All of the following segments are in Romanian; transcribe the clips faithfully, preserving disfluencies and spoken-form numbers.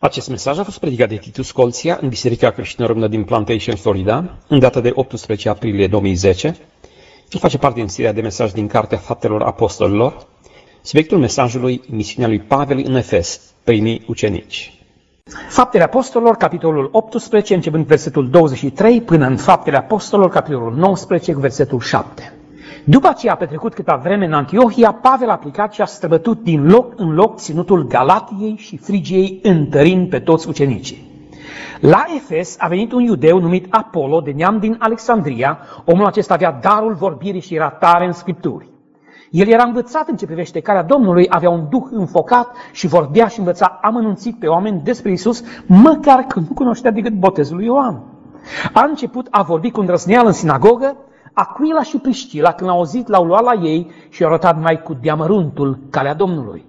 Acest mesaj a fost predicat de Titus Colția în Biserica Creștină Română din Plantation, Florida, în data de optsprezece aprilie două mii zece și face parte din seria de mesaj din Cartea Faptelor Apostolilor. Subiectul mesajului, misiunea lui Pavel în Efes, primii ucenici. Faptele Apostolilor, capitolul optsprezece, începând versetul douăzeci și trei, până în Faptele Apostolilor, capitolul nouăsprezece, cu versetul șapte. După ce a petrecut câteva vreme în Antiohia, Pavel a plecat și a străbătut din loc în loc ținutul Galatiei și Frigiei, întărind pe toți ucenicii. La Efes a venit un iudeu numit Apollo, de neam din Alexandria. Omul acesta avea darul vorbirii și era tare în Scripturi. El era învățat în ce privește calea Domnului, avea un duh înfocat și vorbea și învăța amănunțit pe oameni despre Iisus, măcar că nu cunoștea decât botezul lui Ioan. A început a vorbi cu îndrăzneală în sinagogă. Aquila și Priscila, când l-au auzit, l-au luat la ei și i-au arătat mai cu deamăruntul calea Domnului.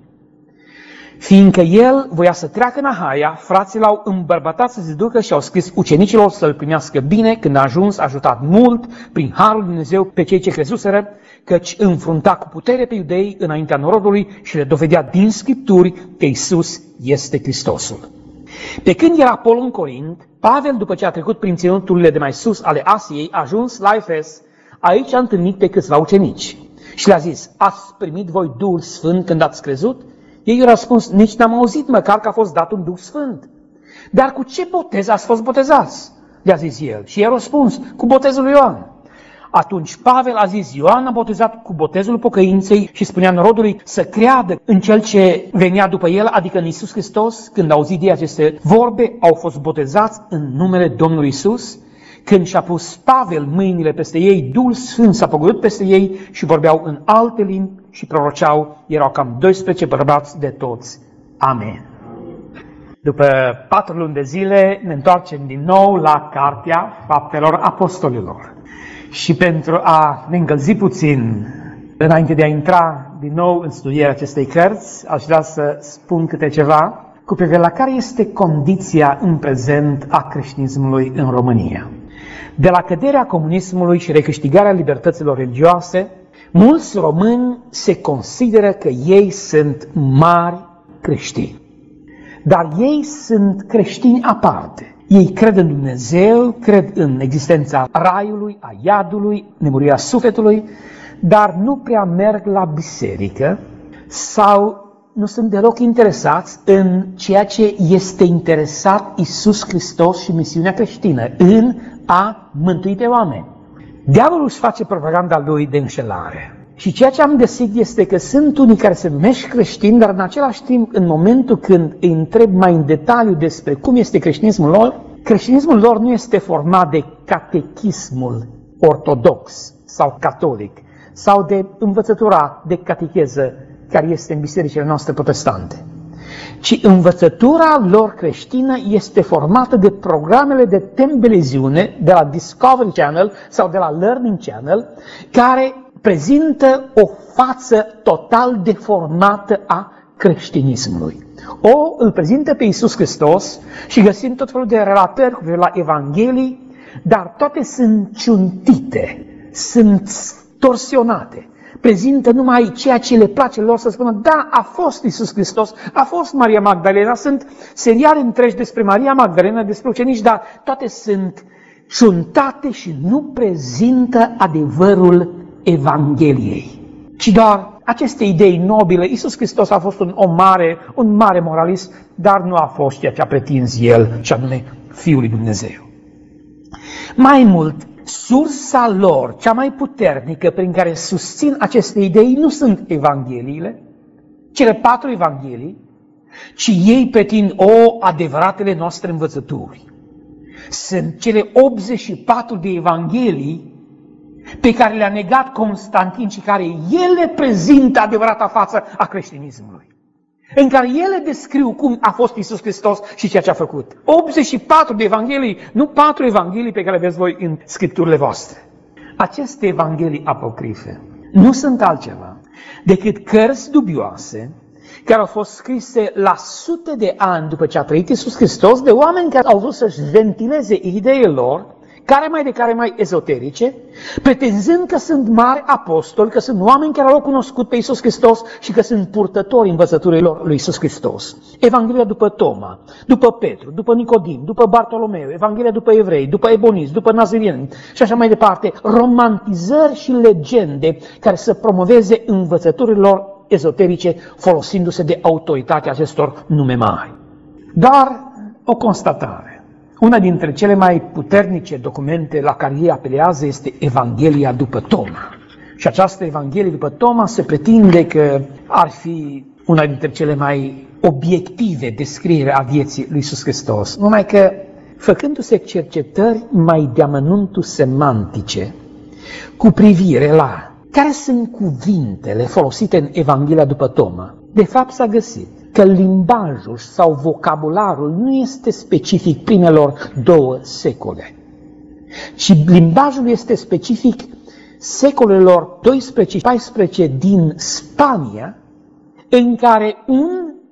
Fiindcă el voia să treacă în Ahaia, frații l-au îmbărbatat să se ducă și au scris ucenicilor să-l primească bine. Când a ajuns, a ajutat mult prin harul lui Dumnezeu pe cei ce crezuseră, căci înfrunta cu putere pe iudei înaintea norodului și le dovedea din Scripturi că Iisus este Hristosul. Pe când era Apollo în Corint, Pavel, după ce a trecut prin ținuturile de mai sus ale Asiei, a ajuns la Efes. Aici a întâlnit pe câțiva ucenici și le-a zis: ați primit voi Duhul Sfânt când ați crezut? Ei i-au răspuns: nici n-am auzit măcar că a fost dat un Duh Sfânt. Dar cu ce botez ați fost botezați? Le-a zis el. Și i-a răspuns: cu botezul lui Ioan. Atunci Pavel a zis: Ioan a botezat cu botezul pocăinței și spunea norodului să creadă în cel ce venea după el, adică în Iisus Hristos. Când au auzit de aceste vorbe, au fost botezați în numele Domnului Iisus. Când și-a pus Pavel mâinile peste ei, Duhul Sfânt s-a pogorât peste ei și vorbeau în alte limbi și proroceau. Erau cam doisprezece bărbați de toți. Amen. După patru luni de zile ne întoarcem din nou la Cartea Faptelor Apostolilor. Și pentru a ne încălzi puțin, înainte de a intra din nou în studierea acestei cărți, aș vrea să spun câte ceva cu privire la care este condiția în prezent a creștinismului în România. De la căderea comunismului și recâștigarea libertăților religioase, mulți români se consideră că ei sunt mari creștini. Dar ei sunt creștini aparte. Ei cred în Dumnezeu, cred în existența raiului, a iadului, nemurirea sufletului, dar nu prea merg la biserică sau nu sunt deloc interesați în ceea ce este interesat Iisus Hristos și misiunea creștină, în a mântui pe oameni. Diavolul își face propaganda lui de înșelare. Și ceea ce am găsit este că sunt unii care se numesc creștini, dar în același timp, în momentul când îi întreb mai în detaliu despre cum este creștinismul lor, creștinismul lor nu este format de catechismul ortodox sau catolic, sau de învățătura de catecheză care este în bisericile noastre protestante, ci învățătura lor creștină este formată de programele de televiziune de la Discovery Channel sau de la Learning Channel, care prezintă o față total deformată a creștinismului. O îl prezintă pe Iisus Hristos și găsim tot felul de relatări cu privire la Evanghelii, dar toate sunt ciuntite, sunt torsionate. Prezintă numai ceea ce le place lor să spună: da, a fost Iisus Hristos, a fost Maria Magdalena, sunt seriale întregi despre Maria Magdalena, despre ucenici, dar toate sunt ciuntate și nu prezintă adevărul Evangheliei, ci doar aceste idei nobile. Iisus Hristos a fost un om mare, un mare moralist, dar nu a fost ceea ce a pretins el, și anume Fiul lui Dumnezeu. Mai mult, sursa lor cea mai puternică prin care susțin aceste idei nu sunt Evangheliile, cele patru Evanghelii, ci ei pretind o adevăratele noastre învățături. Sunt cele optzeci și patru de Evanghelii pe care le-a negat Constantin și care ele prezintă adevărata față a creștinismului, în care ele descriu cum a fost Iisus Hristos și ceea ce a făcut. optzeci și patru de Evanghelii, nu patru Evanghelii pe care le vedeți voi în scripturile voastre. Aceste Evanghelii apocrife nu sunt altceva decât cărți dubioase care au fost scrise la sute de ani după ce a trăit Iisus Hristos, de oameni care au vrut să-și ventileze ideile lor care mai de care mai ezoterice, pretinzând că sunt mari apostoli, că sunt oameni care l-au cunoscut pe Iisus Hristos și că sunt purtători învățăturilor lui Iisus Hristos. Evanghelia după Toma, după Petru, după Nicodim, după Bartolomeu, Evanghelia după evrei, după eboniți, după nazirieni și așa mai departe, romantizări și legende care să promoveze învățăturilor ezoterice folosindu-se de autoritatea acestor nume mari. Dar o constatare. Una dintre cele mai puternice documente la care ei apelează este Evanghelia după Toma. Și această Evanghelie după Toma se pretinde că ar fi una dintre cele mai obiective descriere a vieții lui Iisus Hristos. Numai că, făcându-se cercetări mai de amănuntul semantice cu privire la care sunt cuvintele folosite în Evanghelia după Toma, de fapt s-a găsit că limbajul sau vocabularul nu este specific primelor două secole, ci limbajul este specific secolelor doisprezece paisprezece din Spania, în care un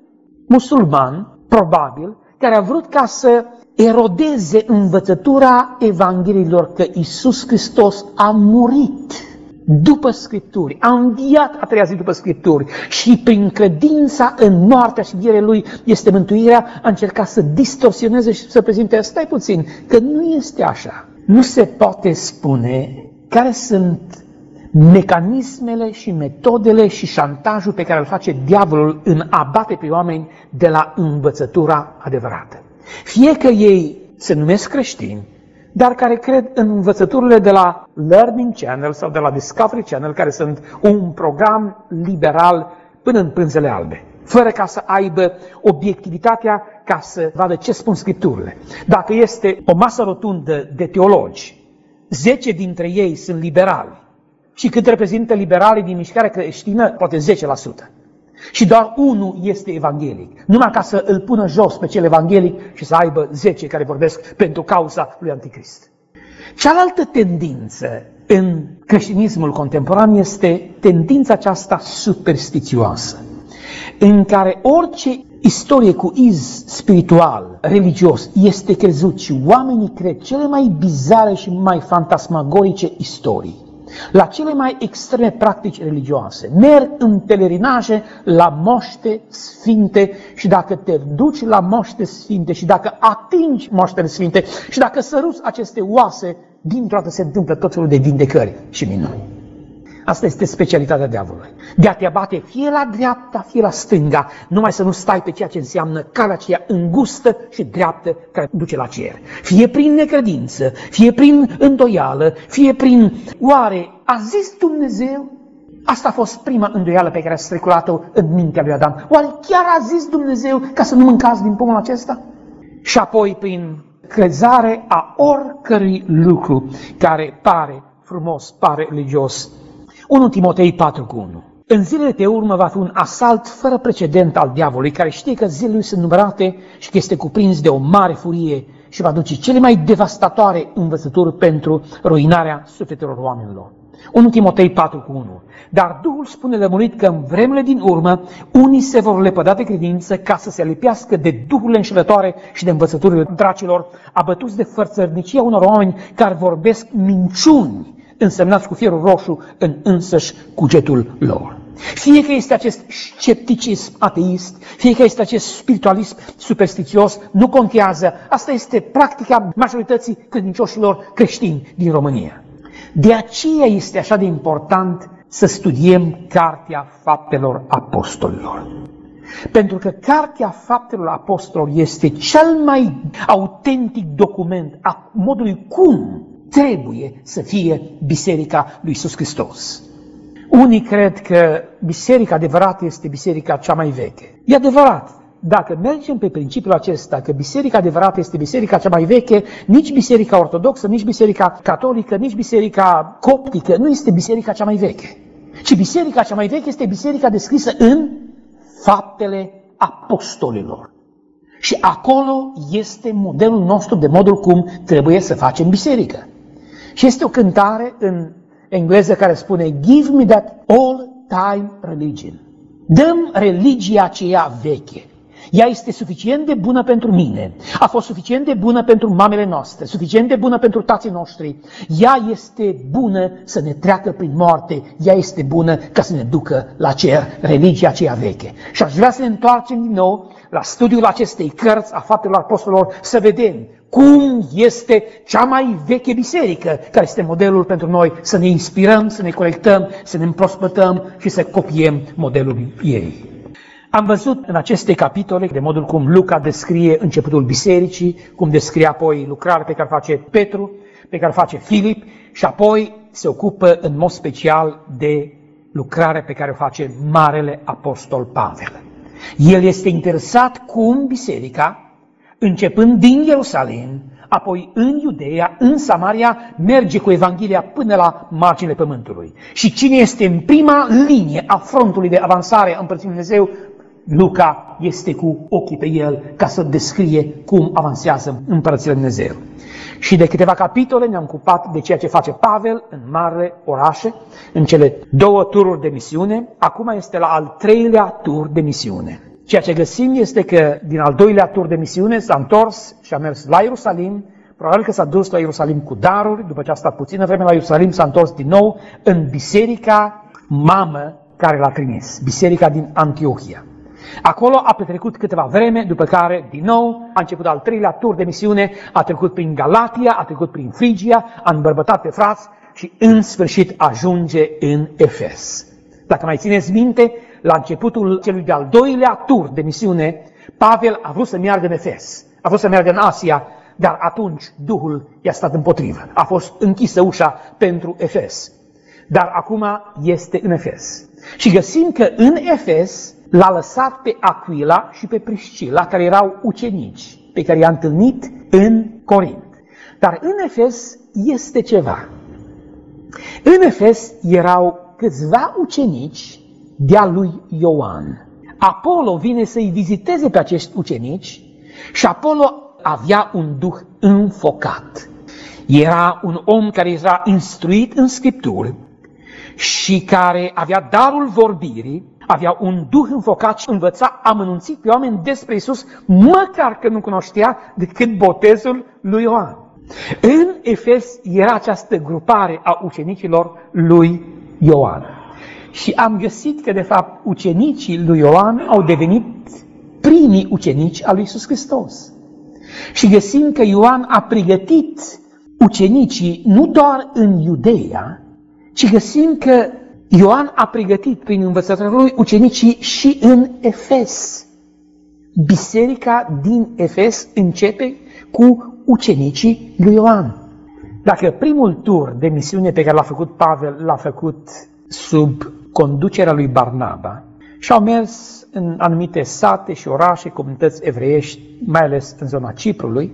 musulman, probabil, care a vrut ca să erodeze învățătura Evangheliilor că Iisus Hristos a murit după Scripturi, a înviat a treia zi după Scripturi și prin credința în moartea și învierea Lui este mântuirea, a încercat să distorsioneze și să prezinte, stai puțin, că nu este așa. Nu se poate spune care sunt mecanismele și metodele și șantajul pe care îl face diavolul în a bate pe oameni de la învățătura adevărată. Fie că ei se numesc creștini, dar care cred în învățăturile de la Learning Channel sau de la Discovery Channel, care sunt un program liberal până în pânzele albe, fără ca să aibă obiectivitatea ca să vadă ce spun Scripturile. Dacă este o masă rotundă de teologi, zece dintre ei sunt liberali, și cât reprezintă liberalii din mișcarea creștină, poate zece la sută. Și doar unul este evanghelic, numai ca să îl pună jos pe cel evanghelic și să aibă zece care vorbesc pentru cauza lui Anticrist. Cealaltă tendință în creștinismul contemporan este tendința aceasta superstițioasă, în care orice istorie cu iz spiritual, religios, este crezut și oamenii cred cele mai bizare și mai fantasmagorice istorii, la cele mai extreme practici religioase. Merg în pelerinaje la moște sfinte și dacă te duci la moște sfinte și dacă atingi moștele sfinte și dacă săruți aceste oase, dintr-o dată se întâmplă tot felul de vindecări și minuni. Asta este specialitatea diavolului. De a te abate fie la dreapta, fie la stânga, numai să nu stai pe ceea ce înseamnă calea aceea îngustă și dreaptă care duce la cer. Fie prin necredință, fie prin îndoială, fie prin oare a zis Dumnezeu? Asta a fost prima îndoială pe care a streculat-o în mintea lui Adam. Oare chiar a zis Dumnezeu ca să nu mâncați din pomul acesta? Și apoi prin crezare a oricărui lucru care pare frumos, pare religios. unu Timotei patru cu unu. În zilele de urmă va fi un asalt fără precedent al diavolului, care știe că zilele lui sunt numărate și că este cuprins de o mare furie și va duce cele mai devastatoare învățături pentru ruinarea sufletelor oamenilor. unu Timotei patru cu unu. Dar Duhul spune lămurit că în vremurile din urmă unii se vor lepăda de credință ca să se lipească de duhurile înșelătoare și de învățăturile dracilor, abătuți de fărțărnicia unor oameni care vorbesc minciuni, însemnați cu fierul roșu în însăși cugetul lor. Fie că este acest scepticism ateist, fie că este acest spiritualism superstițios, nu contează. Asta este practica majorității credincioșilor creștini din România. De aceea este așa de important să studiem Cartea Faptelor Apostolilor. Pentru că Cartea Faptelor Apostolilor este cel mai autentic document a modului cum trebuie să fie Biserica lui Iisus Hristos. Unii cred că biserica adevărată este biserica cea mai veche. E adevărat. Dacă mergem pe principiul acesta, că biserica adevărată este biserica cea mai veche, nici biserica ortodoxă, nici biserica catolică, nici biserica coptică nu este biserica cea mai veche. Ci biserica cea mai veche este biserica descrisă în Faptele Apostolilor. Și acolo este modelul nostru de modul cum trebuie să facem biserică. Și este o cântare în engleză care spune Give me that old-time religion. Dăm religia aceea veche. Ea este suficient de bună pentru mine, a fost suficient de bună pentru mamele noastre, suficient de bună pentru tații noștri. Ea este bună să ne treacă prin moarte, ea este bună ca să ne ducă la cer, religia aceea veche. Și aș vrea să ne întoarcem din nou la studiul acestei cărți a Faptelor Apostolilor, să vedem cum este cea mai veche biserică, care este modelul pentru noi, să ne inspirăm, să ne corectăm, să ne împrospătăm și să copiem modelul ei. Am văzut în aceste capitole de modul cum Luca descrie începutul bisericii, cum descrie apoi lucrarea pe care o face Petru, pe care o face Filip și apoi se ocupă în mod special de lucrarea pe care o face Marele Apostol Pavel. El este interesat cum biserica, începând din Ierusalim, apoi în Iudeea, în Samaria, merge cu Evanghelia până la marginile pământului. Și cine este în prima linie a frontului de avansare a Împărăției Lui Dumnezeu? Luca este cu ochii pe el ca să descrie cum avansează Împărăția Lui Dumnezeu. Și de câteva capitole ne-am ocupat de ceea ce face Pavel în marile orașe, în cele două tururi de misiune. Acum este la al treilea tur de misiune. Ceea ce găsim este că din al doilea tur de misiune s-a întors și a mers la Ierusalim. Probabil că s-a dus la Ierusalim cu daruri, după ce a stat puțină vreme la Ierusalim s-a întors din nou în biserica mamă care l-a trimis, biserica din Antiohia. Acolo a petrecut câteva vreme, după care, din nou, a început al treilea tur de misiune, a trecut prin Galatia, a trecut prin Frigia, a îmbărbătat pe frați și, în sfârșit, ajunge în Efes. Dacă mai țineți minte, la începutul celui de-al doilea tur de misiune, Pavel a vrut să meargă în Efes, a vrut să meargă în Asia, dar atunci Duhul i-a stat împotrivă. A fost închisă ușa pentru Efes. Dar acum este în Efes. Și găsim că în Efes l-a lăsat pe Aquila și pe Priscila, care erau ucenici, pe care i-a întâlnit în Corint. Dar în Efes este ceva. În Efes erau câțiva ucenici de-a lui Ioan. Apollo vine să-i viziteze pe acești ucenici și Apollo avea un duh înfocat. Era un om care era instruit în Scripturi și care avea darul vorbirii, avea un duh înfocat și învăța amănunțit pe oameni despre Iisus, măcar că nu cunoștea decât botezul lui Ioan. În Efes era această grupare a ucenicilor lui Ioan. Și am găsit că, de fapt, ucenicii lui Ioan au devenit primii ucenici al lui Iisus Hristos. Și găsim că Ioan a pregătit ucenicii nu doar în Iudeea, ci găsim că Ioan a pregătit prin învățătura lui ucenicii și în Efes. Biserica din Efes începe cu ucenicii lui Ioan. Dacă primul tur de misiune pe care l-a făcut Pavel l-a făcut sub conducerea lui Barnaba și au mers în anumite sate și orașe, comunități evreiești, mai ales în zona Ciprului,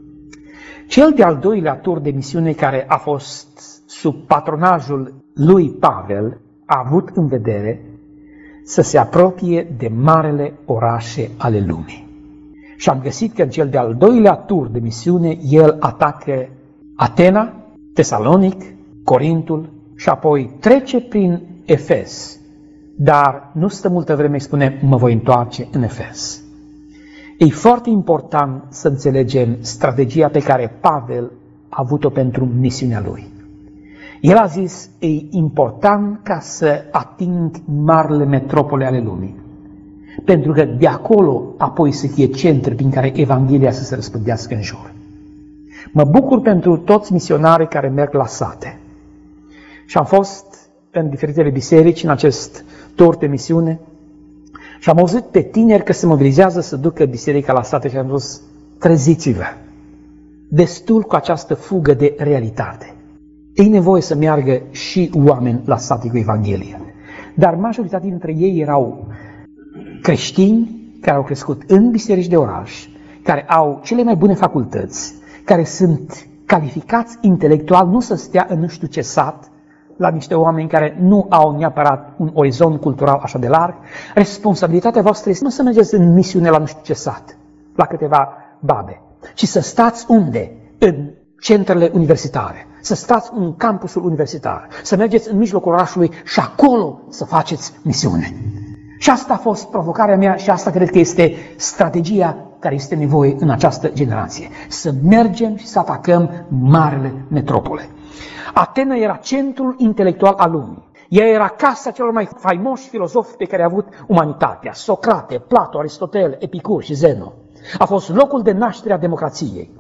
cel de-al doilea tur de misiune care a fost sub patronajul lui Pavel a avut în vedere să se apropie de marele orașe ale lumii. Și am găsit că în cel de-al doilea tur de misiune el atacă Atena, Tesalonic, Corintul și apoi trece prin Efes. Dar nu stă multă vreme, îi spune, mă voi întoarce în Efes. E foarte important să înțelegem strategia pe care Pavel a avut-o pentru misiunea lui. El a zis, e important ca să ating marile metropole ale lumii, pentru că de acolo apoi să fie centri prin care Evanghelia să se răspândească în jur. Mă bucur pentru toți misionarii care merg la sate. Și am fost în diferitele biserici în acest tur de misiune și am auzit pe tineri că se mobilizează să ducă biserica la sate și am zis, treziți-vă! Destul cu această fugă de realitate. E nevoie să meargă și oameni la sate cu Evanghelia. Dar majoritatea dintre ei erau creștini care au crescut în biserici de oraș, care au cele mai bune facultăți, care sunt calificați intelectual, nu să stea în nu știu ce sat, la niște oameni care nu au neapărat un orizont cultural așa de larg. Responsabilitatea voastră este nu să mergeți în misiune la nu știu ce sat, la câteva babe, ci să stați unde? În centrele universitare, să stați în campusul universitar, să mergeți în mijlocul orașului și acolo să faceți misiune. Și asta a fost provocarea mea și asta cred că este strategia care este nevoie în această generație. Să mergem și să atacăm marele metropole. Atena era centrul intelectual al lumii. Ea era casa celor mai faimoși filozofi pe care a avut umanitatea: Socrate, Plato, Aristotel, Epicur și Zeno. A fost locul de naștere a democrației.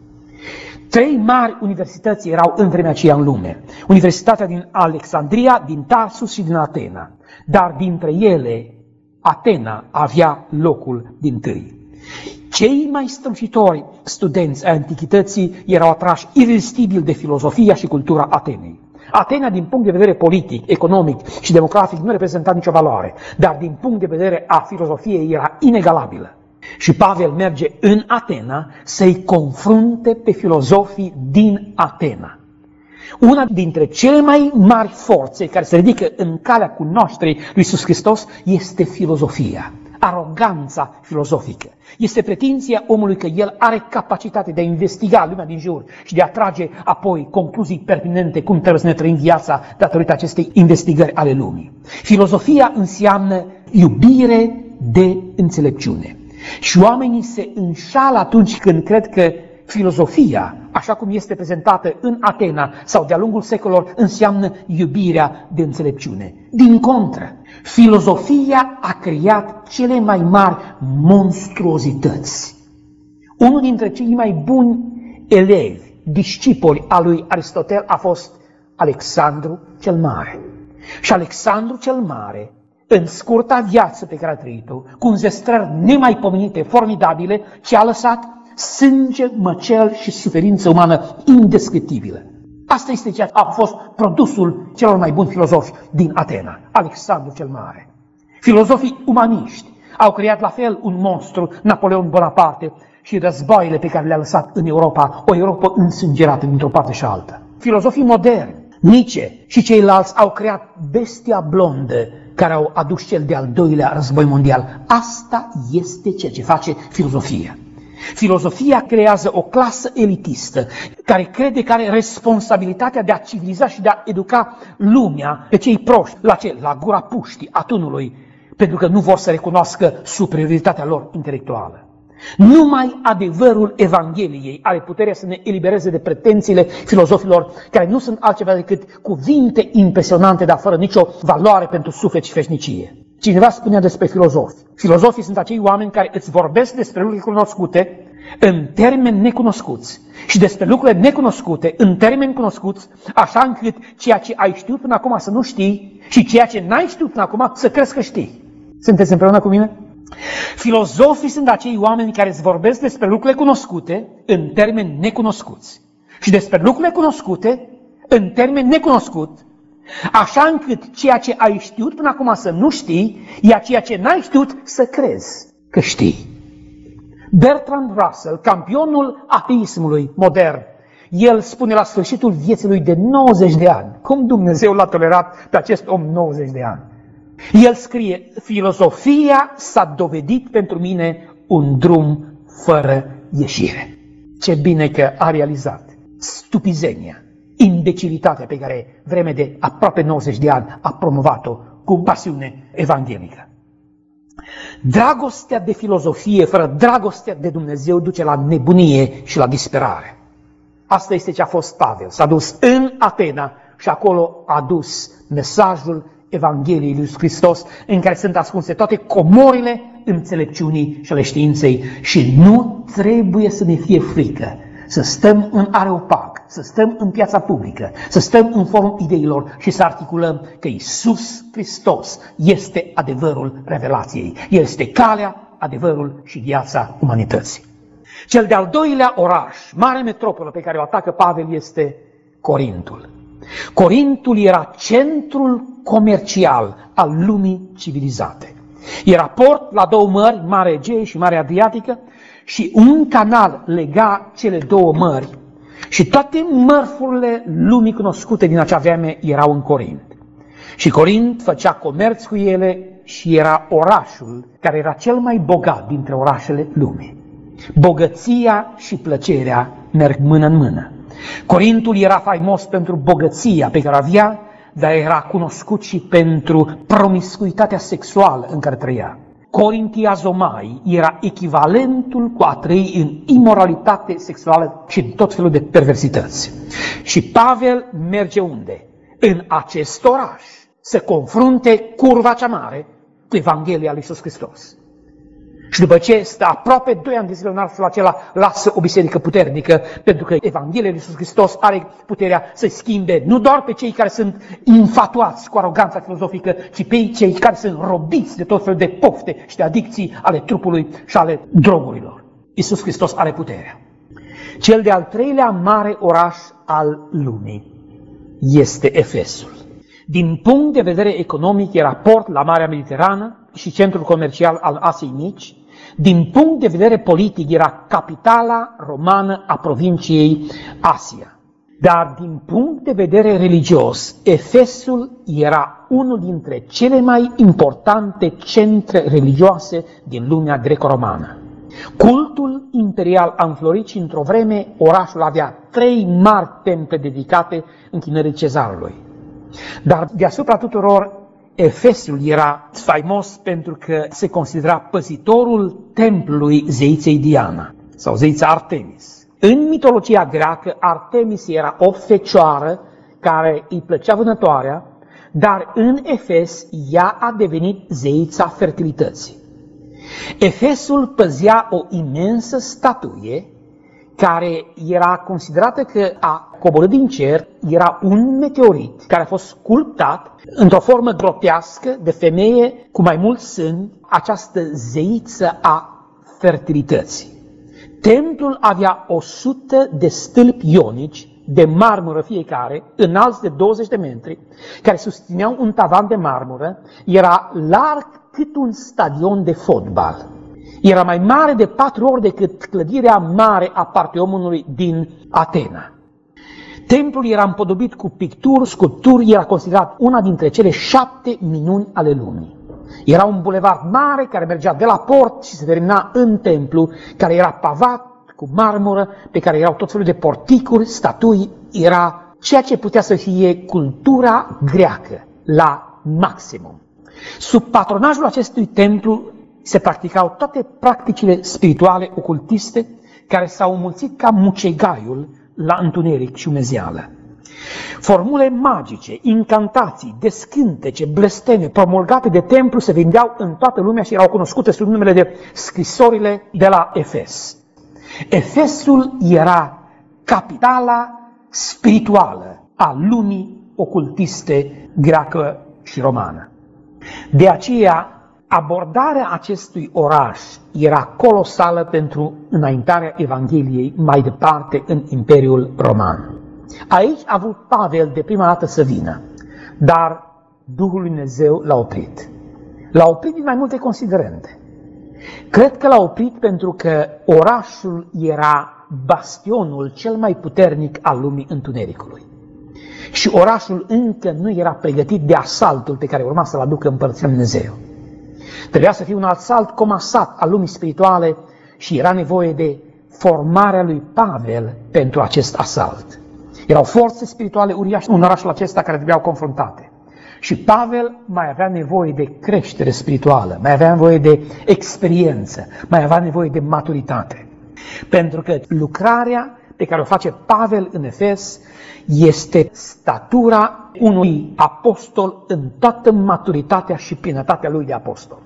Trei mari universități erau în vremea aceea în lume. Universitatea din Alexandria, din Tarsus și din Atena. Dar dintre ele, Atena avea locul dintâi. Cei mai strămșitori studenți ai antichității erau atrași irezistibil de filozofia și cultura Atenei. Atena, din punct de vedere politic, economic și demografic, nu reprezenta nicio valoare, dar din punct de vedere a filozofiei era inegalabilă. Și Pavel merge în Atena să-i confrunte pe filozofii din Atena. Una dintre cele mai mari forțe care se ridică în calea cunoașterii lui Iisus Hristos este filozofia, aroganța filozofică. Este pretinția omului că el are capacitatea de a investiga lumea din jur și de a trage apoi concluzii pertinente cum trebuie să ne trăim viața datorită acestei investigări ale lumii. Filozofia înseamnă iubire de înțelepciune. Și oamenii se înșală atunci când cred că filozofia, așa cum este prezentată în Atena sau de-a lungul secolelor, înseamnă iubirea de înțelepciune. Din contră, filozofia a creat cele mai mari monstruozități. Unul dintre cei mai buni elevi, discipoli al lui Aristotel a fost Alexandru cel Mare. Și Alexandru cel Mare, în scurta viață pe care a trăit-o, cu înzestrări nemaipomenite, formidabile, ce a lăsat sânge, măcel și suferință umană indescriptibilă. Asta este ceea ce a fost produsul celor mai buni filozofi din Atena, Alexandru cel Mare. Filozofii umaniști au creat la fel un monstru, Napoleon Bonaparte, și războaiele pe care le-a lăsat în Europa, o Europa însângerată dintr-o parte și alta. Filozofii moderni, Nietzsche și ceilalți, au creat bestia blondă care au adus cel de-al doilea război mondial. Asta este ceea ce face filozofia. Filozofia creează o clasă elitistă care crede că are responsabilitatea de a civiliza și de a educa lumea pe cei proști, la ce? La gura puștii, a tunului, pentru că nu vor să recunoască superioritatea lor intelectuală. Numai adevărul Evangheliei are puterea să ne elibereze de pretențiile filozofilor care nu sunt altceva decât cuvinte impresionante, dar fără nicio valoare pentru suflet și veșnicie. Cineva spunea despre filozofi: filozofii sunt acei oameni care îți vorbesc despre lucruri cunoscute în termeni necunoscuți și despre lucrurile necunoscute în termeni cunoscuți, așa încât ceea ce ai știut până acum să nu știi și ceea ce n-ai știut până acum să crezi că știi. Sunteți împreună cu mine? Filozofii sunt acei oameni care îți vorbesc despre lucrurile cunoscute în termeni necunoscuți și despre lucrurile cunoscute în termeni necunoscuți, așa încât ceea ce ai știut până acum să nu știi, iar ceea ce n-ai știut să crezi că știi. Bertrand Russell, campionul ateismului modern, el spune la sfârșitul vieții lui de nouăzeci de ani, cum Dumnezeu l-a tolerat pe acest om nouăzeci de ani. El scrie: filozofia s-a dovedit pentru mine un drum fără ieșire. Ce bine că a realizat stupizenia, imbecilitatea pe care vreme de aproape nouăzeci de ani a promovat-o cu pasiune evanghelică. Dragostea de filozofie fără dragostea de Dumnezeu duce la nebunie și la disperare. Asta este ce a fost Pavel. S-a dus în Atena și acolo a dus mesajul Evangheliei lui Iisus Hristos, în care sunt ascunse toate comorile înțelepciunii și ale științei, și nu trebuie să ne fie frică să stăm în Areopag, să stăm în piața publică, să stăm în forum ideilor și să articulăm că Iisus Hristos este adevărul revelației. El este calea, adevărul și viața umanității. Cel de-al doilea oraș, mare metropolă pe care o atacă Pavel, este Corintul. Corintul era centrul comercial al lumii civilizate. Era port la două mări, Marea Egee și Marea Adriatică, și un canal lega cele două mări. Și toate mărfurile lumii cunoscute din acea vreme erau în Corint. Și Corint făcea comerț cu ele și era orașul care era cel mai bogat dintre orașele lumii. Bogăția și plăcerea merg mână în mână. Corintul era faimos pentru bogăția pe care o avea, dar era cunoscut și pentru promiscuitatea sexuală în care trăia. Corintiazomai era echivalentul cu a trăi în imoralitate sexuală și în tot felul de perversități. Și Pavel merge unde? În acest oraș, să confrunte curva cea mare cu Evanghelia lui Iisus Hristos. Și după ce stă aproape doi ani de zile în orașul acela, lasă o biserică puternică, pentru că Evanghelia lui Iisus Hristos are puterea să-i schimbe nu doar pe cei care sunt infatuați cu aroganța filozofică, ci pe cei care sunt robiți de tot felul de pofte și de adicții ale trupului și ale drogurilor. Iisus Hristos are puterea. Cel de-al treilea mare oraș al lumii este Efesul. Din punct de vedere economic, era port la Marea Mediterană și centrul comercial al Asiei Mici. Din punct de vedere politic, era capitala romană a provinciei Asia. Dar din punct de vedere religios, Efesul era unul dintre cele mai importante centre religioase din lumea greco-romană. Cultul imperial a înflorit și într-o vreme orașul avea trei mari temple dedicate închinării cezarului. Dar deasupra tuturor, Efesul era faimos pentru că se considera păzitorul templului zeiței Diana sau zeița Artemis. În mitologia greacă, Artemis era o fecioară care îi plăcea vânătoarea, dar în Efes ea a devenit zeița fertilității. Efesul păzea o imensă statuie care era considerată că a coborât din cer, era un meteorit care a fost sculptat într-o formă grotească de femeie cu mai mulți sâni, această zeiță a fertilității. Templul avea o sută de stâlpi ionici de marmură fiecare, înalți de douăzeci de metri, care susțineau un tavan de marmură, era larg cât un stadion de fotbal. Era mai mare de patru ori decât clădirea mare a Partemonului din Atena. Templul era împodobit cu picturi, sculpturi, era considerat una dintre cele șapte minuni ale lumii. Era un bulevard mare care mergea de la port și se termina în templu, care era pavat cu marmură, pe care erau tot felul de porticuri, statui, era ceea ce putea să fie cultura greacă la maximum. Sub patronajul acestui templu se practicau toate practicile spirituale ocultiste care s-au înmulțit ca mucegaiul la întuneric și umezeală. Formule magice, incantații, descântece, blesteme promulgate de templu se vindeau în toată lumea și erau cunoscute sub numele de scrisorile de la Efes. Efesul era capitala spirituală a lumii ocultiste greacă și romană. De aceea, abordarea acestui oraș era colosală pentru înaintarea Evangheliei mai departe în Imperiul Roman. Aici a avut Pavel de prima dată să vină, dar Duhul lui Dumnezeu l-a oprit. L-a oprit din mai multe considerente. Cred că l-a oprit pentru că orașul era bastionul cel mai puternic al lumii întunericului. Și orașul încă nu era pregătit de asaltul pe care urma să-l aducă Împărăția lui Dumnezeu. Trebuia să fie un asalt comasat al lumii spirituale și era nevoie de formarea lui Pavel pentru acest asalt. Erau forțe spirituale uriașe în orașul acesta care trebuiau confruntate. Și Pavel mai avea nevoie de creștere spirituală, mai avea nevoie de experiență, mai avea nevoie de maturitate. Pentru că lucrarea pe care o face Pavel în Efes este statura unui apostol în toată maturitatea și plinătatea lui de apostol.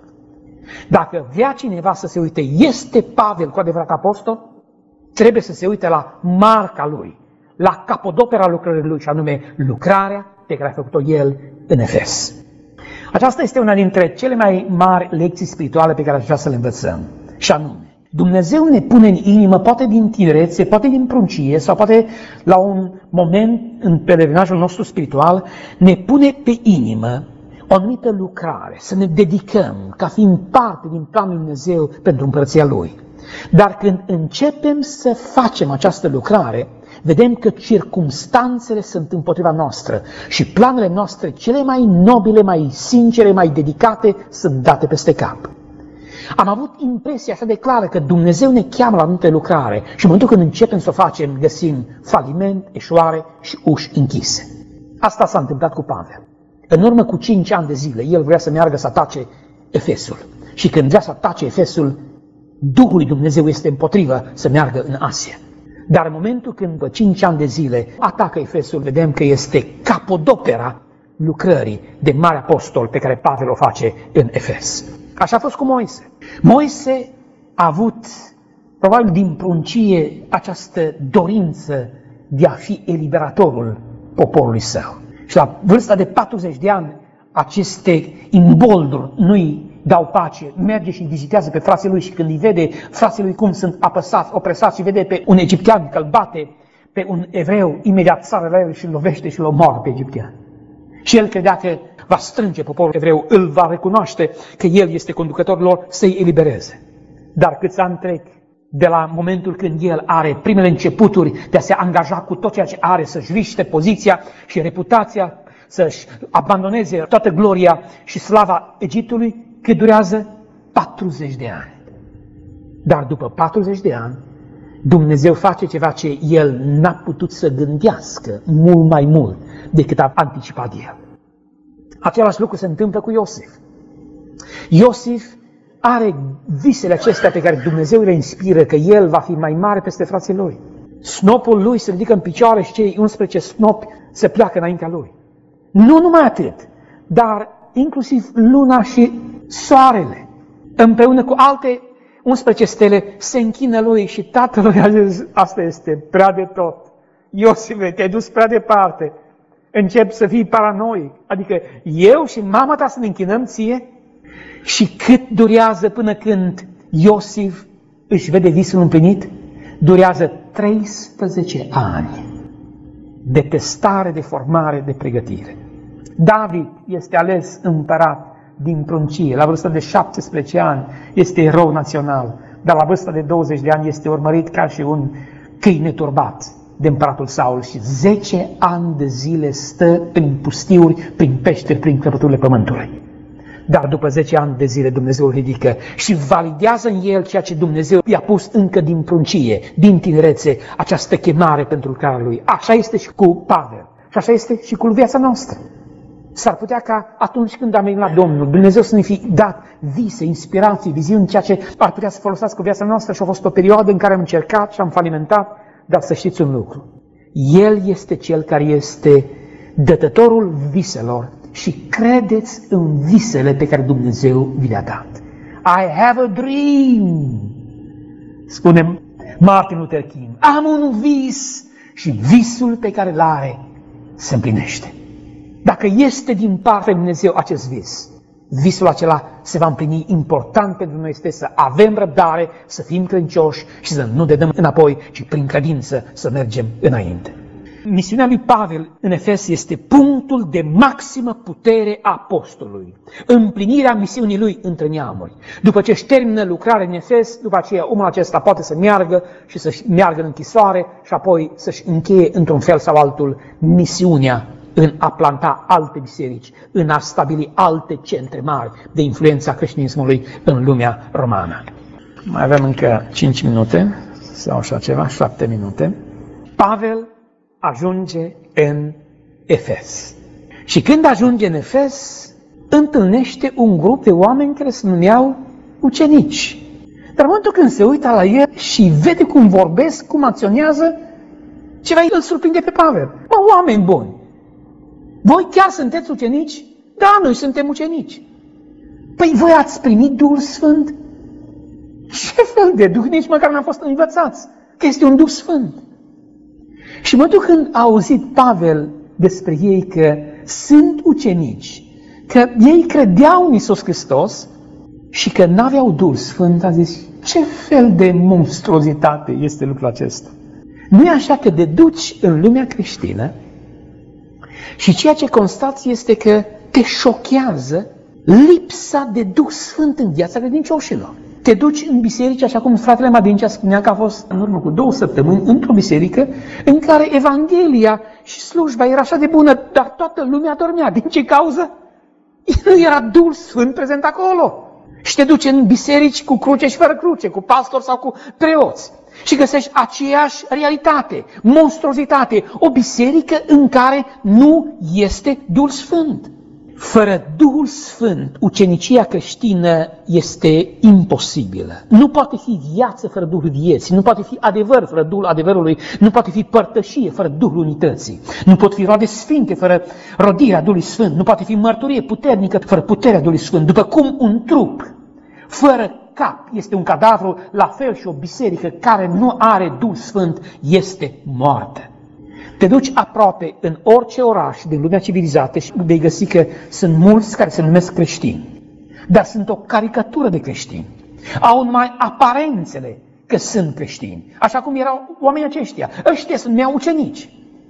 Dacă vrea cineva să se uite, este Pavel cu adevărat apostol? Trebuie să se uite la marca lui, la capodopera lucrării lui, și anume lucrarea pe care a făcut-o el în Efes. Aceasta este una dintre cele mai mari lecții spirituale pe care aș vrea să le învățăm, și anume, Dumnezeu ne pune în inimă, poate din tinerețe, poate din pruncie, sau poate la un moment în pelerinajul nostru spiritual, ne pune pe inimă o anumită lucrare, să ne dedicăm ca fiind parte din planul lui Dumnezeu pentru Împărăția Lui. Dar când începem să facem această lucrare, vedem că circumstanțele sunt împotriva noastră și planurile noastre cele mai nobile, mai sincere, mai dedicate sunt date peste cap. Am avut impresia așa de clară că Dumnezeu ne cheamă la anumite lucrare și în momentul când începem să o facem, găsim faliment, eșoare și uși închise. Asta s-a întâmplat cu Pavel. În urmă cu cinci ani de zile, el vrea să meargă să atace Efesul. Și când vrea să atace Efesul, Duhul lui Dumnezeu este împotrivă să meargă în Asia. Dar în momentul când, după cinci ani de zile, atacă Efesul, vedem că este capodopera lucrării de mare apostol pe care Pavel o face în Efes. Așa a fost cu Moise. Moise a avut, probabil din pruncie, această dorință de a fi eliberatorul poporului său. Și la vârsta de patruzeci de ani, aceste imbolduri nu-i dau pace, merge și vizitează pe frații lui și când îi vede frații lui cum sunt apăsați, opresați și vede pe un egiptean că îl bate pe un evreu, imediat sară la el și îl lovește și îl omoară pe egiptean. Și el credea că va strânge poporul evreu, îl va recunoaște că el este conducătorul lor să-i elibereze. Dar câți ani trec de la momentul când el are primele începuturi de a se angaja cu tot ceea ce are, să-și riște poziția și reputația, să-și abandoneze toată gloria și slava Egiptului, cât durează patruzeci de ani. Dar după patruzeci de ani, Dumnezeu face ceva ce el n-a putut să gândească mult mai mult decât a anticipat el. Același lucru se întâmplă cu Iosif. Iosif are visele acestea pe care Dumnezeu le inspiră, că el va fi mai mare peste frații lui. Snopul lui se ridică în picioare și cei unsprezece snopi se pleacă înaintea lui. Nu numai atât, dar inclusiv luna și soarele, împreună cu alte unsprezece stele, se închină lui și tatăl lui a zis, asta este prea de tot. Iosife, te-ai dus prea departe. Încep să fii paranoic. Adică eu și mama ta să ne închinăm ție? Și cât durează până când Iosif își vede visul împlinit? Durează treisprezece ani de testare, de formare, de pregătire. David este ales împărat din pruncie. La vârsta de șaptesprezece ani este erou național, dar la vârsta de douăzeci de ani este urmărit ca și un câine turbat de împăratul Saul și zece ani de zile stă prin pustiuri, prin peșteri, prin crăpăturile pământului. Dar după zece ani de zile Dumnezeu îl ridică și validează în el ceea ce Dumnezeu i-a pus încă din pruncie, din tinerețe, această chemare pentru lucrarea lui. Așa este și cu Pavel și așa este și cu viața noastră. S-ar putea ca atunci când am venit la Domnul, Dumnezeu să ne fi dat vise, inspirații, viziuni, ceea ce ar putea să folosească cu viața noastră și a fost o perioadă în care am încercat și am falimentat, dar să știți un lucru. El este Cel care este dătătorul viselor și credeți în visele pe care Dumnezeu vi le-a dat. I have a dream, spune Martin Luther King. Am un vis și visul pe care îl are se împlinește. Dacă este din partea lui Dumnezeu acest vis, visul acela se va împlini. Important pentru noi este să avem răbdare, să fim credincioși și să nu ne dăm înapoi, ci prin credință să mergem înainte. Misiunea lui Pavel în Efes este punctul de maximă putere a apostolului. Împlinirea misiunii lui între neamuri. După ce își termină lucrarea în Efes, după aceea omul acesta poate să meargă și să meargă în închisoare și apoi să-și încheie într-un fel sau altul misiunea în a planta alte biserici, în a stabili alte centre mari de influență a creștinismului în lumea romană. Mai avem încă cinci minute sau așa ceva, șapte minute. Pavel ajunge în Efes. Și când ajunge în Efes, întâlnește un grup de oameni care se numeau ucenici. Dar în momentul când se uită la el și vede cum vorbesc, cum acționează, ceva îl surprinde pe Pavel. Mă, oameni buni, voi chiar sunteți ucenici? Da, noi suntem ucenici. Păi voi ați primit Duhul Sfânt? Ce fel de Duh? Nici măcar n-am fost învățați că este un Duh Sfânt. Și mă duc când a auzit Pavel despre ei că sunt ucenici, că ei credeau în Iisus Hristos și că n-aveau Duhul Sfânt, a zis, ce fel de monstruozitate este lucrul acesta? Nu e așa că te duci în lumea creștină și ceea ce constați este că te șochează lipsa de Duh Sfânt în viața credincioșilor. Te duci în biserică, așa cum fratele Madincea spunea că a fost în urmă cu două săptămâni într-o biserică în care Evanghelia și slujba era așa de bună, dar toată lumea dormea. Din ce cauză? Nu era Duhul Sfânt prezent acolo. Și te duci în biserici cu cruce și fără cruce, cu pastor sau cu preoți. și găsești aceeași realitate, monstruozitate, o biserică în care nu este Duhul Sfânt. Fără Duhul Sfânt, ucenicia creștină este imposibilă. Nu poate fi viață fără Duhul vieții, nu poate fi adevăr fără Duhul adevărului, nu poate fi părtășie fără Duhul unității, nu pot fi roade sfinte fără rodirea Duhului Sfânt, nu poate fi mărturie puternică fără puterea Duhului Sfânt. După cum un trup fără cap este un cadavru, la fel și o biserică care nu are Duhul Sfânt este moartă. Te duci aproape în orice oraș din lumea civilizată și vei găsi că sunt mulți care se numesc creștini, dar sunt o caricatură de creștini. Au numai aparențele că sunt creștini, așa cum erau oamenii aceștia. Ăștia sunt mei ucenici.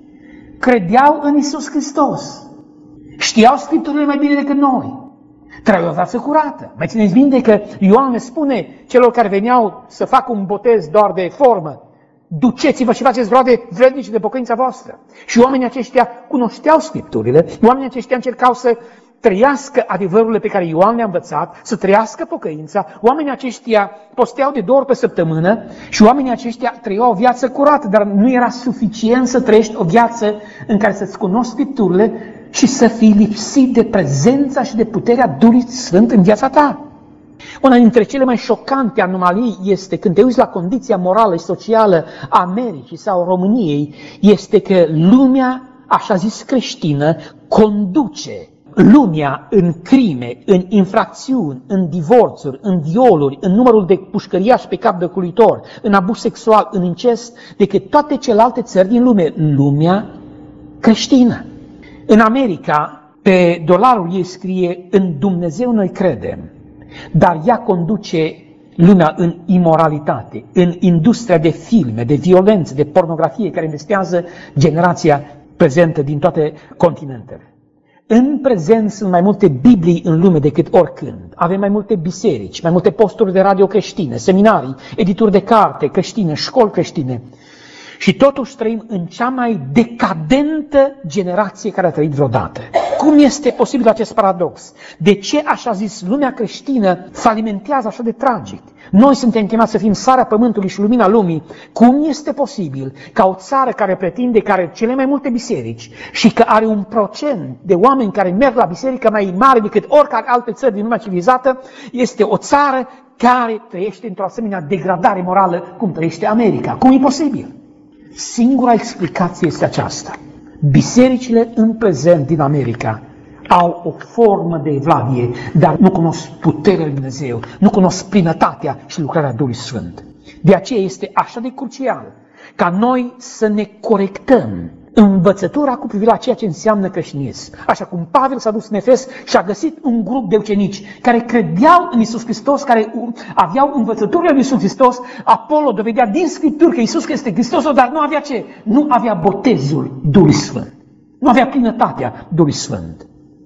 Credeau în Iisus Hristos, știau Scripturile mai bine decât noi, trăiau o viață curată. Mai țineți minte că Ioan ne spune celor care veneau să facă un botez doar de formă: duceți-vă și faceți roade vrednice de pocăința voastră. Și oamenii aceștia cunoșteau Scripturile, oamenii aceștia încercau să trăiască adevărurile pe care Ioan le-a învățat, să trăiască pocăința, oamenii aceștia posteau de două ori pe săptămână și oamenii aceștia trăiau o viață curată, dar nu era suficient să trăiești o viață în care să-ți cunoști Scripturile și să fii lipsit de prezența și de puterea Duhului Sfânt în viața ta. Una dintre cele mai șocante anomalii este când te uiți la condiția morală și socială a Americii sau României, este că lumea, așa zis creștină, conduce lumea în crime, în infracțiuni, în divorțuri, în violuri, în numărul de pușcăriași pe cap de culuitor, în abuz sexual, în incest, decât toate celelalte țări din lume, lumea creștină. În America, pe dolarul ei scrie: în Dumnezeu noi credem, dar ea conduce lumea în imoralitate, în industria de filme, de violență, de pornografie, care investează generația prezentă din toate continentele. În prezent sunt mai multe Biblii în lume decât oricând. Avem mai multe biserici, mai multe posturi de radio creștine, seminarii, edituri de carte creștine, școli creștine. Și totuși trăim în cea mai decadentă generație care a trăit vreodată. Cum este posibil acest paradox? De ce, așa zis, lumea creștină falimentează așa de tragic? Noi suntem chemați să fim sarea pământului și lumina lumii. Cum este posibil ca o țară care pretinde că are cele mai multe biserici și că are un procent de oameni care merg la biserică mai mare decât oricare alte țări din lumea civilizată, este o țară care trăiește într-o asemenea degradare morală cum trăiește America? Cum e posibil? Singura explicație este aceasta. Bisericile în prezent din America au o formă de evlavie, dar nu cunosc puterea lui Dumnezeu, nu cunosc plinătatea și lucrarea Duhului Sfânt. De aceea este așa de crucial ca noi să ne corectăm învățătura cu privire la ceea ce înseamnă creștinism. Așa cum Pavel s-a dus în Efes și a găsit un grup de ucenici care credeau în Iisus Hristos, care aveau învățăturile lui Iisus Hristos. Apollo dovedea din Scripturi că Iisus este Hristosul, dar nu avea ce? Nu avea botezul Duhului Sfânt. Nu avea plinătatea Duhului Sfânt.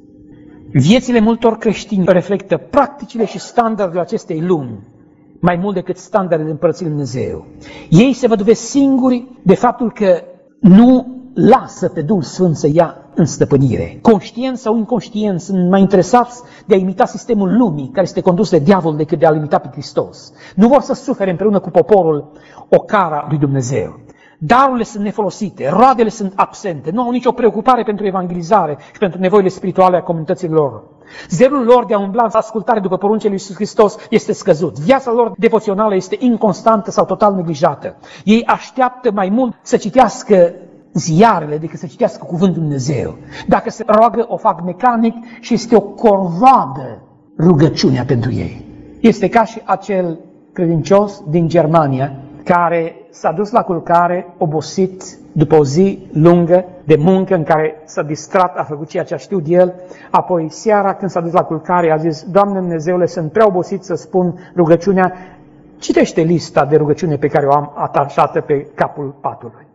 Viețile multor creștini reflectă practicile și standardele acestei lumi mai mult decât standardele Împărăției Lui Dumnezeu. Ei se văduvesc singuri de faptul că nu lasă pe Duhul Sfânt să ia în stăpânire. Conștient sau inconștient sunt mai interesați de a imita sistemul lumii care este condus de diavol decât de a-L imita pe Hristos. Nu vor să sufere împreună cu poporul o cara lui Dumnezeu. Darurile sunt nefolosite, roadele sunt absente, nu au nicio preocupare pentru evangelizare și pentru nevoile spirituale a comunităților. Zelul lor de a umbla în ascultare după poruncile lui Iisus Hristos este scăzut. Viața lor devoțională este inconstantă sau total neglijată. Ei așteaptă mai mult să citească ziarele decât să citească cuvântul Dumnezeu. Dacă se roagă, o fac mecanic și este o corvoadă rugăciunea pentru ei. Este ca și acel credincios din Germania care s-a dus la culcare obosit după o zi lungă de muncă în care s-a distrat, a făcut ceea ce a știut el, apoi seara când s-a dus la culcare a zis: Doamne Dumnezeule, sunt prea obosit să spun rugăciunea, citește lista de rugăciune pe care o am atașată pe capul patului.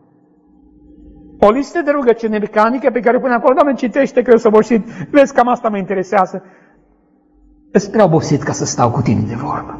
O listă de rugăciune mecanică pe care o pune acolo: Doamne, citește că eu sunt obosit, vezi, cam asta mă interesează. Sunt prea obosit ca să stau cu tine de vorbă.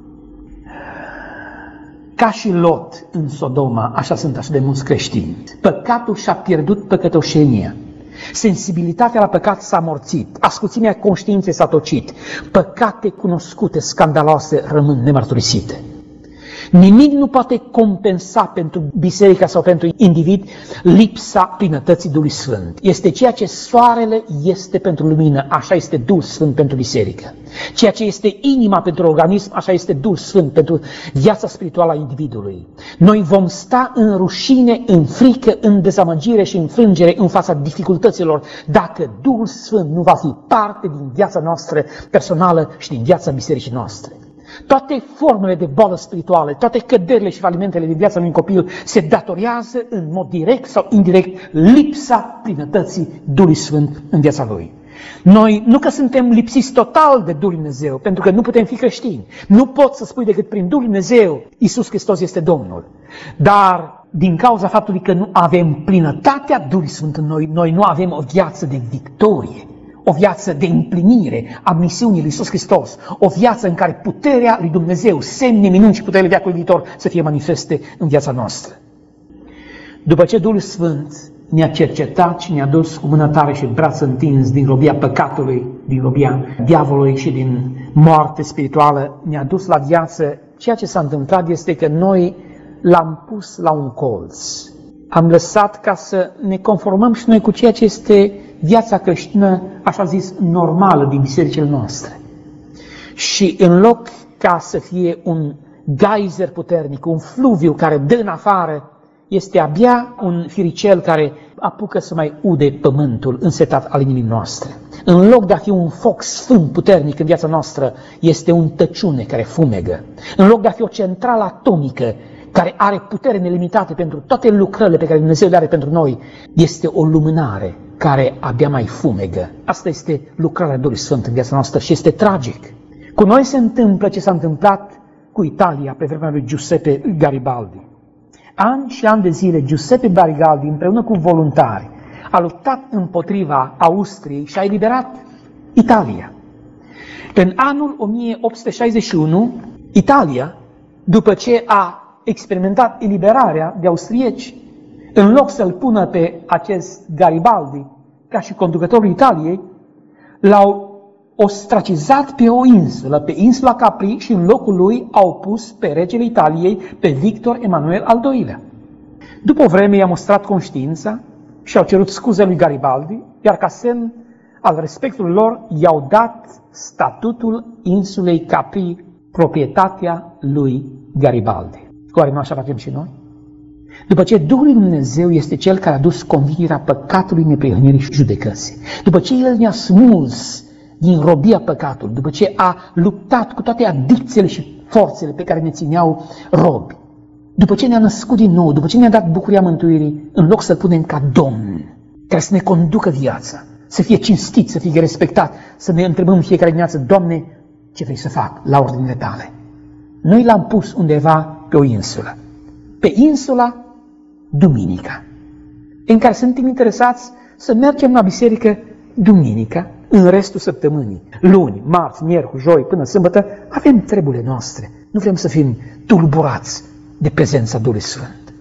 Ca și Lot în Sodoma, așa sunt așa de mulți creștini. Păcatul și-a pierdut păcătoșenia. Sensibilitatea la păcat s-a amorțit. Ascuțimea conștiinței s-a tocit. Păcate cunoscute, scandaloase, rămân nemărturisite. Nimic nu poate compensa pentru biserica sau pentru individ lipsa plinătății Duhului Sfânt. Este ceea ce soarele este pentru lumină, așa este Duhul Sfânt pentru biserică. Ceea ce este inima pentru organism, așa este Duhul Sfânt pentru viața spirituală a individului. Noi vom sta în rușine, în frică, în dezamăgire și în frângere în fața dificultăților dacă Duhul Sfânt nu va fi parte din viața noastră personală și din viața bisericii noastre. Toate formele de boală spirituale, toate căderile și falimentele din viața unui copil se datorează în mod direct sau indirect lipsa plinătății Duhului Sfânt în viața lui. Noi nu că suntem lipsiți total de Duhul Dumnezeu, pentru că nu putem fi creștini. Nu poți să spui decât prin Duhul Dumnezeu Iisus Hristos este Domnul. Dar din cauza faptului că nu avem plinătatea Duhului Sfânt în noi, noi nu avem o viață de victorie. O viață de împlinire a misiunii lui Iisus Hristos, o viață în care puterea lui Dumnezeu, semne, minuni și puterile veacului viitor să fie manifeste în viața noastră. După ce Duhul Sfânt ne-a cercetat și ne-a dus cu mână tare și braț întins din robia păcatului, din robia diavolului și din moarte spirituală, ne-a dus la viață, ceea ce s-a întâmplat este că noi l-am pus la un colț. Am lăsat ca să ne conformăm și noi cu ceea ce este viața creștină, așa zis, normală din bisericile noastre. Și în loc ca să fie un geyser puternic, un fluviu care dă în afară, este abia un firicel care apucă să mai ude pământul însetat al inimii noastre. În loc de a fi un foc sfânt puternic în viața noastră, este un tăciune care fumegă. În loc de a fi o centrală atomică care are putere nelimitată pentru toate lucrările pe care Dumnezeu le are pentru noi, este o lumânare care abia mai fumegă. Asta este lucrarea Duhului Sfânt în viața noastră și este tragic. Cu noi se întâmplă ce s-a întâmplat cu Italia pe vremea lui Giuseppe Garibaldi. Ani și ani de zile, Giuseppe Garibaldi, împreună cu voluntari, a luptat împotriva Austriei și a eliberat Italia. În anul o mie opt sute șaizeci și unu, Italia, după ce a experimentat eliberarea de austrieci, în loc să-l pună pe acest Garibaldi ca și conducătorul Italiei, l-au ostracizat pe o insulă, pe insula Capri, și în locul lui au pus pe regele Italiei, pe Victor Emanuel al doilea. După o vreme i-a mostrat conștiința și au cerut scuze lui Garibaldi, iar ca semn al respectului lor i-au dat statutul insulei Capri, proprietatea lui Garibaldi. Oare nu așa facem și noi? După ce Duhul lui Dumnezeu este Cel care a dus convingerea păcatului, neprihănirii și judecății, după ce El ne-a smuls din robia păcatului, după ce a luptat cu toate adicțiile și forțele pe care ne țineau robi, după ce ne-a născut din nou, după ce ne-a dat bucuria mântuirii, în loc să-L punem ca Domn, care să ne conducă viața, să fie cinstit, să fie respectat, să ne întrebăm fiecare dimineață: Doamne, ce vrei să fac la ordinile Tale? Noi L-am pus undeva pe o insulă, pe insula Duminica, în care suntem interesați să mergem la biserică duminica, în restul săptămânii, luni, marți, miercuri, joi, până sâmbătă, avem treburile noastre. Nu vrem să fim tulburați de prezența Duhului Sfânt.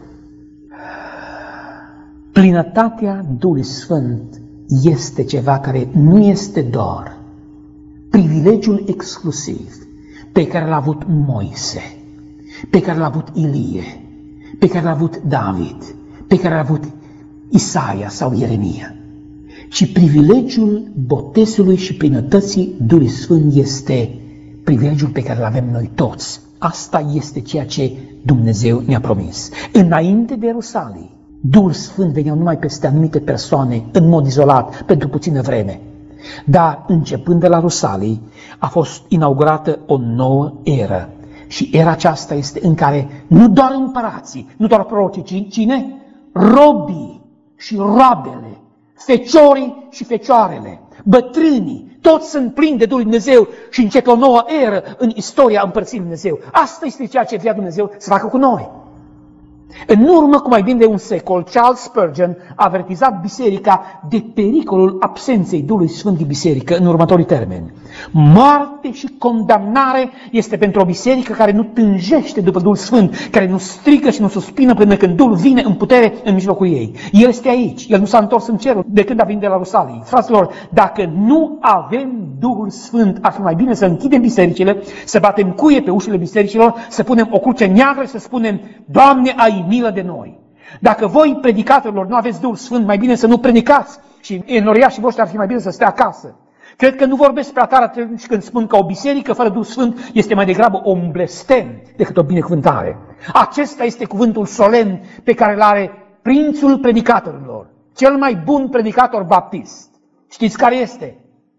Plinătatea Duhului Sfânt este ceva care nu este doar privilegiul exclusiv pe care l-a avut Moise, pe care l-a avut Ilie, pe care l-a avut David, pe care l-a avut Isaia sau Ieremia, ci privilegiul botezului și plinătății Duhului Sfânt este privilegiul pe care îl avem noi toți. Asta este ceea ce Dumnezeu ne-a promis. Înainte de Ierusalim, Duhul Sfânt venea numai peste anumite persoane, în mod izolat, pentru puțină vreme. Dar, începând de la Ierusalim, a fost inaugurată o nouă eră. Și era aceasta este în care nu doar împărații, nu doar prorocii, ci cine? Robii și roabele, feciorii și fecioarele, bătrânii, toți sunt plini de Duhul Dumnezeu și începe o nouă eră în istoria împărțirii Dumnezeu. Asta este ceea ce vrea Dumnezeu să facă cu noi. În urmă cu mai bine de un secol, Charles Spurgeon a avertizat biserica de pericolul absenței Duhului Sfânt din biserică în următorii termeni. Moarte și condamnare este pentru o biserică care nu tânjește după Duhul Sfânt, care nu strigă și nu suspină până când Duhul vine în putere în mijlocul ei. El este aici, El nu s-a întors în cerul de când a venit de la Rusalii. Fraților, dacă nu avem Duhul Sfânt, ar fi mai bine să închidem bisericile, să batem cuie pe ușile bisericilor, să punem o cruce neagră și să spunem: Doamne, ai milă de noi. Dacă voi, predicatorilor, nu aveți Duhul Sfânt, mai bine să nu predicați și enoriașii voștri ar fi mai bine să stea acasă. Cred că nu vorbesc prea tare atunci când spun că o biserică fără Duh Sfânt este mai degrabă un blestem decât o binecuvântare. Acesta este cuvântul solemn pe care îl are prințul predicatorilor, cel mai bun predicator baptist. Știți care este?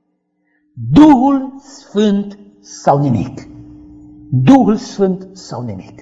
Duhul Sfânt sau nimic. Duhul Sfânt sau nimic.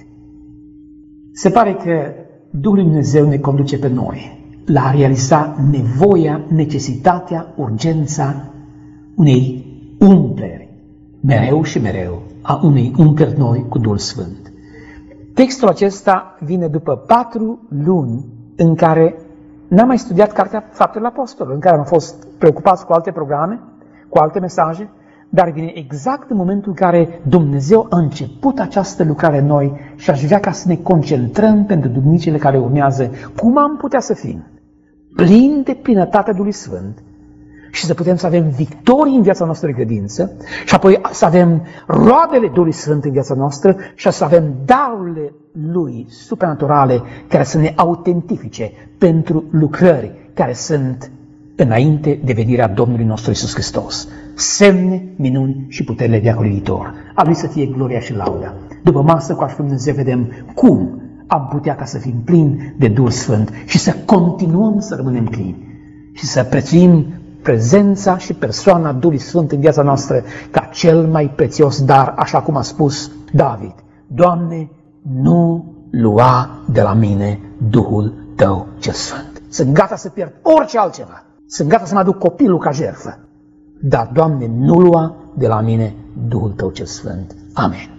Se pare că Duhul lui Dumnezeu ne conduce pe noi la a realiza nevoia, necesitatea, urgența unei umpleri, mereu și mereu, a unei umpleri noi cu Duhul Sfânt. Textul acesta vine după patru luni în care n-am mai studiat Cartea Faptelor Apostolilor, în care am fost preocupați cu alte programe, cu alte mesaje, dar vine exact în momentul în care Dumnezeu a început această lucrare în noi și aș vrea ca să ne concentrăm pentru duminicile care urmează, cum am putea să fim plini de plinătatea Duhului Sfânt și să putem să avem victorii în viața noastră de credință și apoi să avem roadele Duhului Sfânt în viața noastră și să avem darurile Lui supranaturale care să ne autentifice pentru lucrări care sunt înainte de venirea Domnului nostru Iisus Hristos. Semne, minuni și puterile veacului viitor. A Lui să fie gloria și lauda. După masă, cu ajutorul Dumnezeu, vedem cum am putea ca să fim plini de Duhul Sfânt și să continuăm să rămânem plini și să prețuim prezența și persoana Duhului Sfânt în viața noastră ca cel mai prețios dar, așa cum a spus David: Doamne, nu lua de la mine Duhul Tău cel Sfânt. Sunt gata să pierd orice altceva. Sunt gata să mă aduc copilul ca jertfă. Dar, Doamne, nu lua de la mine Duhul Tău cel Sfânt. Amen.